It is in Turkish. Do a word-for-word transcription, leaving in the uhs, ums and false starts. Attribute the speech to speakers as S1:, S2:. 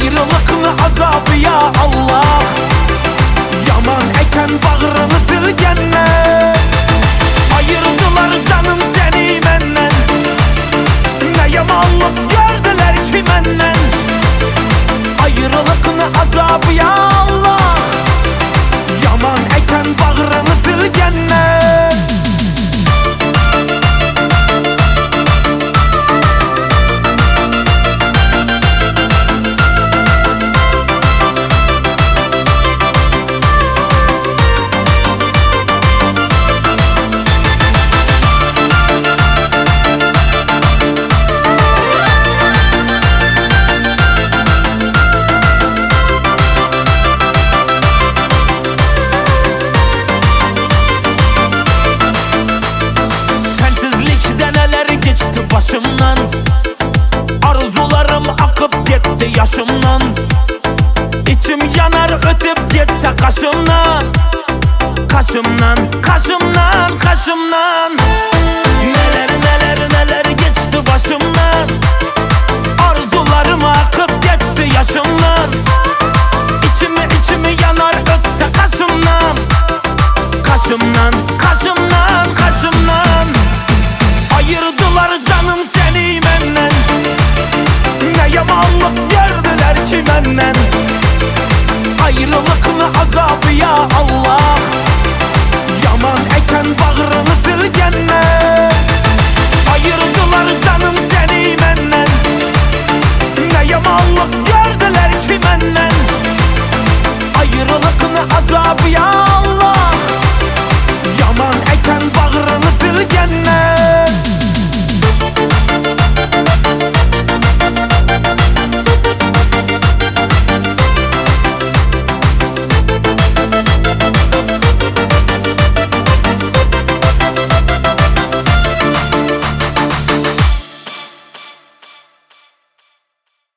S1: Ayrılıkın azabı ya Allah. Yaman eken bağrını dilgənlə, ayırdılar canım seni məndən. Nə yamanlıq gördülər ki məndən. Ayrılıkın azabı ya Allah. Yaman eken bağrını dilgənlə. Geçti başımdan, arzularım akıp gitti yaşımdan. İçim yanar ötüp gitse kaşımdan. Kaşımdan, kaşımdan, kaşımdan. Neler neler neler geçti başımdan. Arzularım akıp gitti yaşımdan. İçimi içimi yanar ötse kaşımdan. Kaşımdan, kaşımdan, kaşımdan. Ayırdılar canım seni məndən. Nə yamanlıq gördülər ki məndən. Ayrılıkın azabı ya Allah.